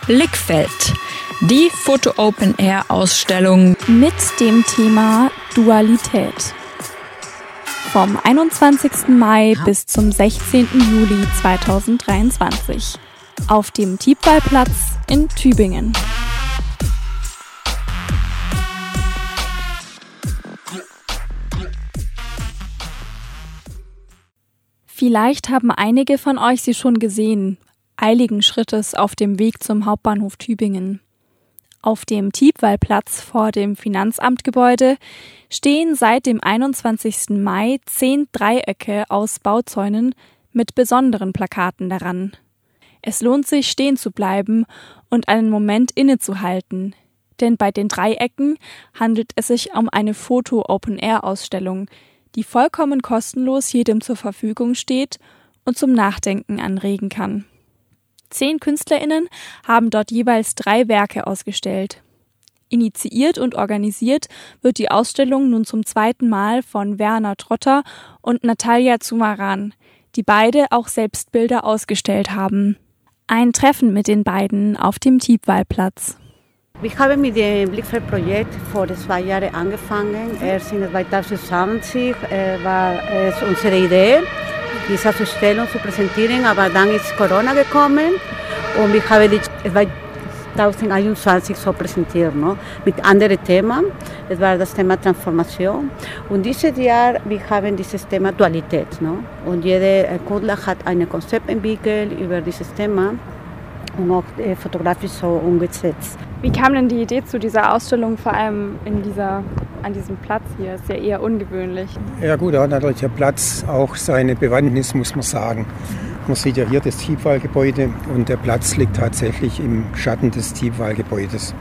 Blickfeld, die Foto-Open-Air-Ausstellung mit dem Thema Dualität. Vom 21. Mai bis zum 16. Juli 2023 auf dem Thiepvalplatz in Tübingen. Vielleicht haben einige von euch sie schon gesehen, eiligen Schrittes auf dem Weg zum Hauptbahnhof Tübingen. Auf dem Thiepvalplatz vor dem Finanzamtgebäude stehen seit dem 21. Mai 10 Dreiecke aus Bauzäunen mit besonderen Plakaten daran. Es lohnt sich, stehen zu bleiben und einen Moment innezuhalten, denn bei den Dreiecken handelt es sich um eine Foto-Open-Air-Ausstellung, die vollkommen kostenlos jedem zur Verfügung steht und zum Nachdenken anregen kann. 10 KünstlerInnen haben dort jeweils 3 Werke ausgestellt. Initiiert und organisiert wird die Ausstellung nun zum 2. Mal von Werner Trotter und Natalia Zumaran, die beide auch selbst Bilder ausgestellt haben. Ein Treffen mit den beiden auf dem Thiepvalplatz. Wir haben mit dem Blickfeld-Projekt vor 2 Jahren angefangen. Erst in 2020 war es unsere Idee, diese Ausstellung zu präsentieren, aber dann ist Corona gekommen und wir haben die 2021 so präsentiert, no? Mit anderen Themen. Es war das Thema Transformation und dieses Jahr wir haben dieses Thema Dualität, no? Und jeder Künstler hat ein Konzept entwickelt über dieses Thema und auch fotografisch so umgesetzt. Wie kam denn die Idee zu dieser Ausstellung, vor allem an diesem Platz hier? Ist ja eher ungewöhnlich. Ja gut, da hat natürlich der Platz auch seine Bewandtnis, muss man sagen. Man sieht ja hier das Thiepval-Gebäude und der Platz liegt tatsächlich im Schatten des Thiepval-Gebäudes.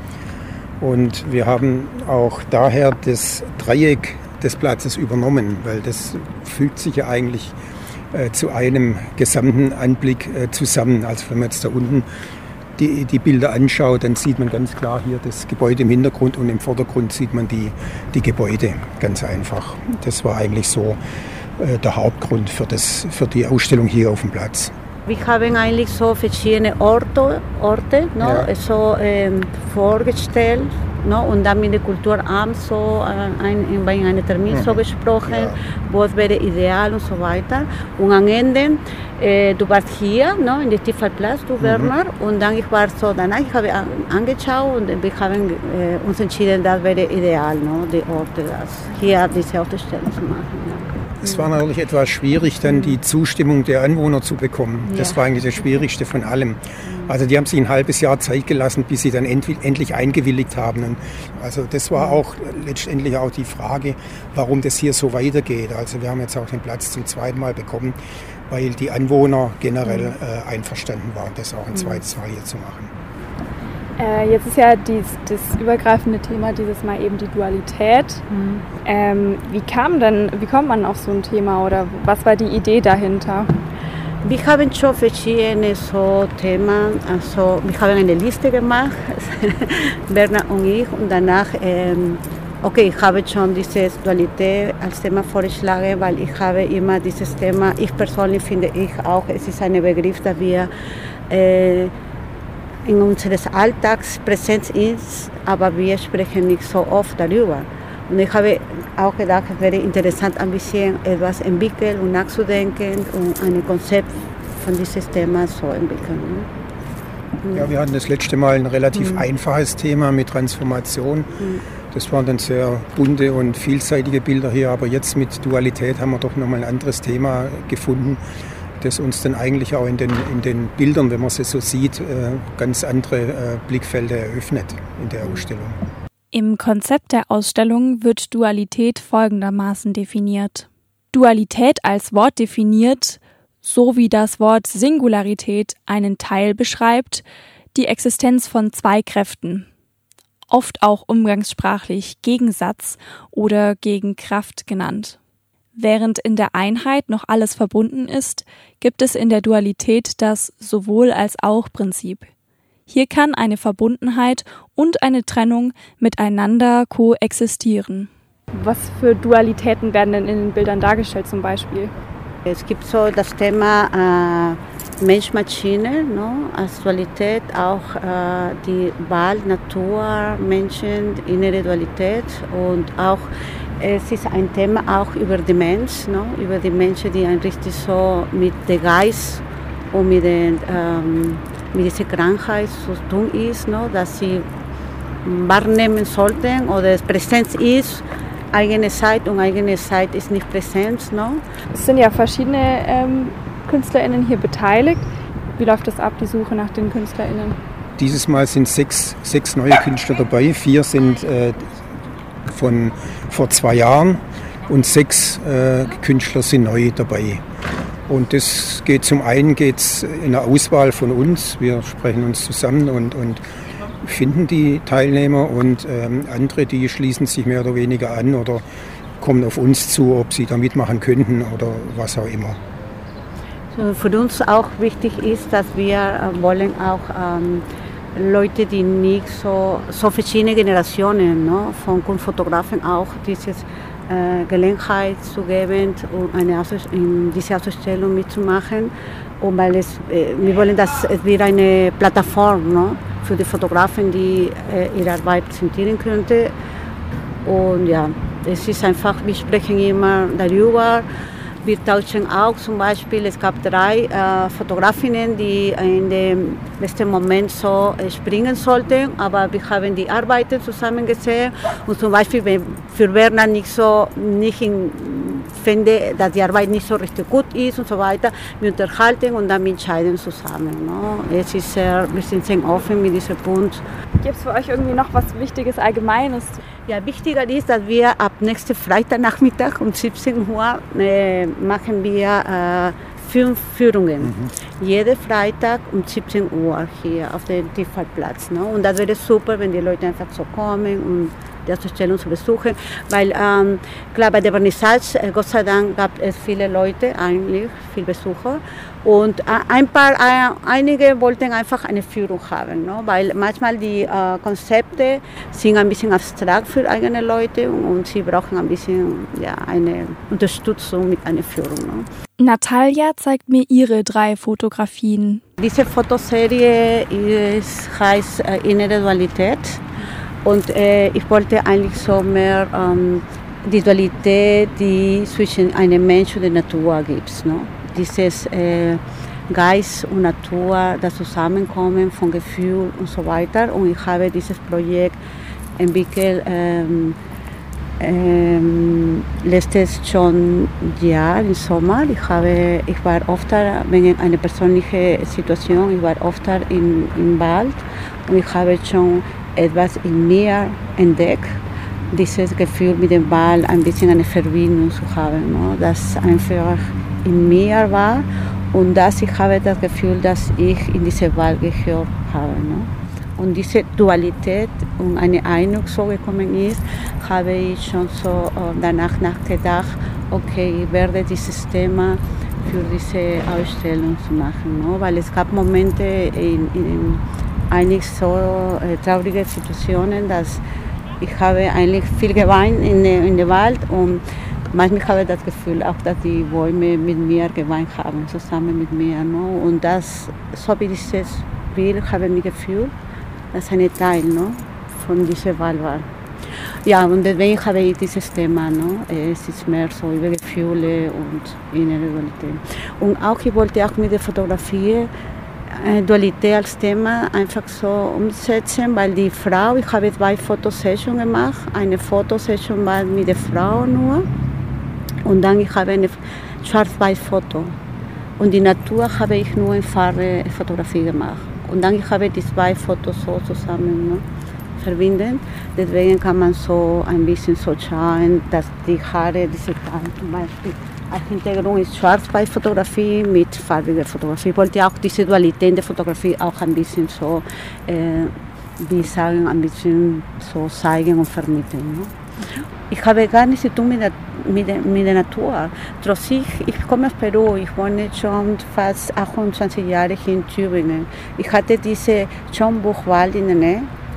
Und wir haben auch daher das Dreieck des Platzes übernommen, weil das fügt sich ja eigentlich zu einem gesamten Anblick zusammen. Also wenn man jetzt da unten die Bilder anschaut, dann sieht man ganz klar hier das Gebäude im Hintergrund und im Vordergrund sieht man die Gebäude ganz einfach. Das war eigentlich so der Hauptgrund für die Ausstellung hier auf dem Platz. Wir haben eigentlich so verschiedene Orte no? Ja. So, vorgestellt. No, und dann mit dem Kulturamt so bei einem Termin so gesprochen, ja, was wäre ideal und so weiter. Und am Ende, du warst hier, no, in der Thiepvalplatz, du Werner, und dann ich war so danach, ich habe angeschaut und wir haben uns entschieden, das wäre ideal, no, die Orte, hier diese Ausstellung zu machen. Ja. Es war natürlich etwas schwierig, dann die Zustimmung der Anwohner zu bekommen. Ja. Das war eigentlich das Schwierigste von allem. Also die haben sich ein halbes Jahr Zeit gelassen, bis sie dann endlich eingewilligt haben. Und also das war auch letztendlich auch die Frage, warum das hier so weitergeht. Also wir haben jetzt auch den Platz zum 2. Mal bekommen, weil die Anwohner generell einverstanden waren, das auch ein 2. Mal hier zu machen. Jetzt ist ja das übergreifende Thema dieses Mal eben die Dualität. Wie kommt man auf so ein Thema oder was war die Idee dahinter? Wir haben schon verschiedene so Themen, also wir haben eine Liste gemacht, Bernhard und ich, und danach, ich habe schon diese Dualität als Thema vorgeschlagen, weil ich habe immer dieses Thema, ich persönlich finde auch, es ist ein Begriff, dass wir in unseres Alltags präsent ist, aber wir sprechen nicht so oft darüber. Und ich habe auch gedacht, es wäre interessant, ein bisschen etwas entwickeln und nachzudenken und ein Konzept von diesem Thema so entwickeln. Ja, wir hatten das letzte Mal ein relativ einfaches Thema mit Transformation. Das waren dann sehr bunte und vielseitige Bilder hier, aber jetzt mit Dualität haben wir doch nochmal ein anderes Thema gefunden, das uns dann eigentlich auch in den Bildern, wenn man sie so sieht, ganz andere Blickfelder eröffnet in der Ausstellung. Im Konzept der Ausstellung wird Dualität folgendermaßen definiert. Dualität als Wort definiert, so wie das Wort Singularität einen Teil beschreibt, die Existenz von 2 Kräften, oft auch umgangssprachlich Gegensatz oder Gegenkraft genannt. Während in der Einheit noch alles verbunden ist, gibt es in der Dualität das Sowohl-als-auch-Prinzip. Hier kann eine Verbundenheit und eine Trennung miteinander koexistieren. Was für Dualitäten werden denn in den Bildern dargestellt zum Beispiel? Es gibt so das Thema Mensch-Maschine, no? Als Dualität, auch die Wald, Natur, Menschen, innere Dualität und auch es ist ein Thema auch über die Menschen, no? Über die Menschen, die ein richtig so mit dem Geist und mit dieser Krankheit zu tun ist, no? Dass sie wahrnehmen sollten oder es Präsenz ist, eigene Zeit und eigene Zeit ist nicht Präsenz. No? Es sind ja verschiedene KünstlerInnen hier beteiligt. Wie läuft das ab, die Suche nach den KünstlerInnen? Dieses Mal sind sechs neue Künstler dabei. 4 sind von vor 2 Jahren und 6 Künstler sind neu dabei. Und das geht zum einen in der Auswahl von uns. Wir sprechen uns zusammen und finden die Teilnehmer und andere, die schließen sich mehr oder weniger an oder kommen auf uns zu, ob sie da mitmachen könnten oder was auch immer. So, für uns auch wichtig ist, dass wir wollen auch Leute, die nicht so verschiedene Generationen, no, von Kunstfotografen auch diese Gelegenheit zu geben, um in dieser Ausstellung mitzumachen. Und weil wir wollen, dass es wieder eine Plattform, no, für die Fotografen, die ihre Arbeit präsentieren könnte. Und ja, es ist einfach, wir sprechen immer darüber. Wir tauschen auch zum Beispiel, es gab 3 Fotografinnen, die in dem letzten Moment so springen sollten, aber wir haben die Arbeiten zusammen gesehen und zum Beispiel für Werner finde, dass die Arbeit nicht so richtig gut ist und so weiter, wir unterhalten und dann entscheiden zusammen. No? Wir sind sehr offen mit diesem Punkt. Gibt es für euch irgendwie noch was Wichtiges, Allgemeines? Ja, wichtiger ist, dass wir ab nächsten Freitagnachmittag um 17 Uhr machen wir 5 Führungen. Jeden Freitag um 17 Uhr hier auf dem Tiefwaldplatz. Ne? Und das wäre super, wenn die Leute einfach so kommen und die Ausstellung zu besuchen. Weil klar, bei der Vernissage, Gott sei Dank, gab es viele Leute, eigentlich viele Besucher. Und einige wollten einfach eine Führung haben, no? Weil manchmal die Konzepte sind ein bisschen abstrakt für eigene Leute und sie brauchen ein bisschen eine Unterstützung mit einer Führung. No? Natalia zeigt mir ihre 3 Fotografien. Diese Fotoserie heißt Innere Dualität und ich wollte eigentlich so mehr die Dualität, die zwischen einem Mensch und der Natur gibt. No? Dieses Geist und Natur, das Zusammenkommen von Gefühl und so weiter. Und ich habe dieses Projekt entwickelt letztes schon Jahr im Sommer. Ich war oft wegen einer persönlichen Situation, ich war oft im Wald und ich habe schon etwas in mir entdeckt. Dieses Gefühl mit dem Wald, ein bisschen eine Verbindung zu haben, no? Das einfach in mir war und ich habe das Gefühl, dass ich in diese Welt gehört habe. No? Und diese Dualität und eine Eindruck so gekommen ist, habe ich schon so danach nachgedacht, okay, ich werde dieses Thema für diese Ausstellung zu machen. No? Weil es gab Momente in einigen so traurigen Situationen, dass ich habe eigentlich viel geweint in den Wald und manchmal habe ich das Gefühl auch, dass die Bäume mit mir geweint haben, zusammen mit mir. No? Und so wie dieses Bild habe ich mir gefühlt, dass ein Teil, no, von dieser Wald war. Ja, und deswegen habe ich dieses Thema. No? Es ist mehr so über Gefühle und innere Dualität. Und auch ich wollte auch mit der Fotografie Dualität als Thema einfach so umsetzen, weil die Frau, ich habe 2 Fotosessions gemacht. Eine Fotosession war mit der Frau nur und dann ich habe eine Schwarz-Weiß-Foto. Und die Natur habe ich nur in Farbe Fotografie gemacht. Und dann ich habe die 2 Fotos so zusammen, no, verbinden. Deswegen kann man so ein bisschen so schauen, dass die Haare, diese Teil zum Beispiel, als Hintergrund ist Schwarz-Weiß-Fotografie mit farbiger Fotografie. Ich wollte auch diese Dualität der Fotografie auch ein bisschen so, wie sagen, ein bisschen so zeigen und vermitteln. No? Ich habe gar nichts zu tun mit der Natur. Trotz ich komme aus Peru, ich wohne schon fast 28 Jahre hier in Tübingen. Ich hatte diese Schombuchwald in der Nähe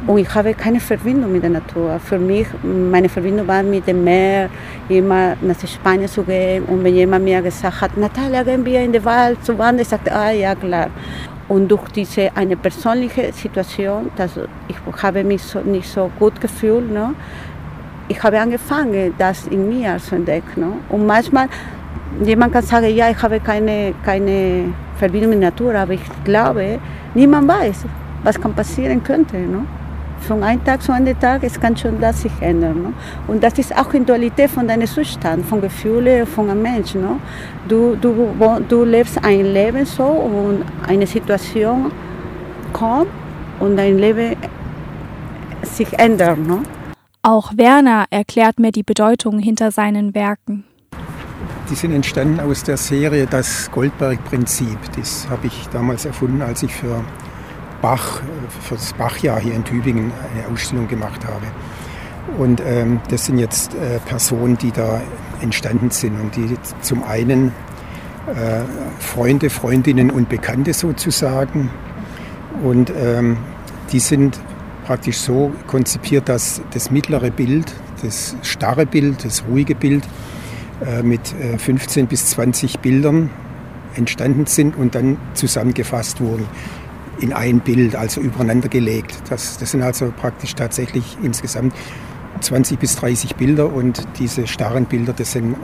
Und ich habe keine Verbindung mit der Natur. Für mich, meine Verbindung war mit dem Meer, immer nach Spanien zu gehen. Und wenn jemand mir gesagt hat, Natalia, gehen wir in den Wald zu wandern, ich sagte, ja, klar. Und durch eine persönliche Situation, dass ich habe mich nicht so gut gefühlt, ne? Ich habe angefangen, das in mir zu entdecken. Ne? Und manchmal, jemand kann sagen, ja, ich habe keine Verbindung mit der Natur, aber ich glaube, niemand weiß, was kann passieren könnte. Ne? Von einem Tag zu einem Tag, es kann schon das sich ändern. Ne? Und das ist auch in Dualität von deinem Zustand, von Gefühlen, von einem Menschen. Ne? Du lebst ein Leben so und eine Situation kommt und dein Leben sich ändert. Ne? Auch Werner erklärt mir die Bedeutung hinter seinen Werken. Die sind entstanden aus der Serie Das Goldberg-Prinzip. Das habe ich damals erfunden, als ich für das Bach-Jahr hier in Tübingen eine Ausstellung gemacht habe. Und das sind jetzt Personen, die da entstanden sind und die zum einen Freunde, Freundinnen und Bekannte sozusagen. Und die sind praktisch so konzipiert, dass das mittlere Bild, das starre Bild, das ruhige Bild mit 15 bis 20 Bildern entstanden sind und dann zusammengefasst wurden in ein Bild, also übereinander gelegt. Das sind also praktisch tatsächlich insgesamt 20 bis 30 Bilder und diese starren Bilder, das sind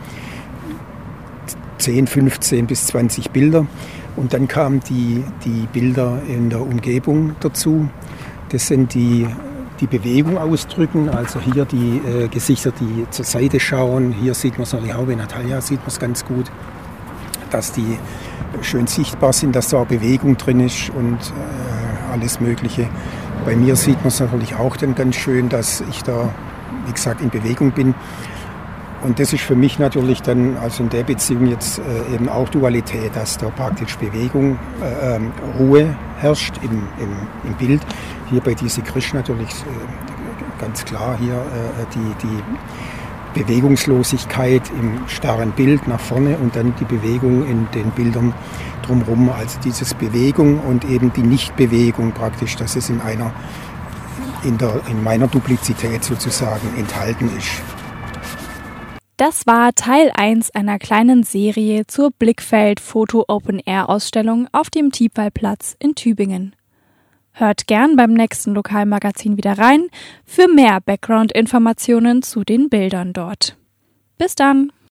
10, 15 bis 20 Bilder. Und dann kamen die Bilder in der Umgebung dazu. Das sind die Bewegung ausdrücken, also hier die Gesichter, die zur Seite schauen. Hier sieht man es natürlich auch, bei Natalia sieht man es ganz gut, dass die schön sichtbar sind, dass da auch Bewegung drin ist und alles Mögliche. Bei mir sieht man es natürlich auch dann ganz schön, dass ich da, wie gesagt, in Bewegung bin. Und das ist für mich natürlich dann, also in der Beziehung jetzt eben auch Dualität, dass da praktisch Bewegung, Ruhe herrscht im Bild. Hier bei Disi Krish natürlich ganz klar hier die Bewegungslosigkeit im starren Bild nach vorne und dann die Bewegung in den Bildern drumherum. Also dieses Bewegung und eben die Nichtbewegung praktisch, dass es in meiner Duplizität sozusagen enthalten ist. Das war Teil 1 einer kleinen Serie zur Blickfeld Foto Open Air Ausstellung auf dem Thiepvalplatz in Tübingen. Hört gern beim nächsten Lokalmagazin wieder rein für mehr Background-Informationen zu den Bildern dort. Bis dann!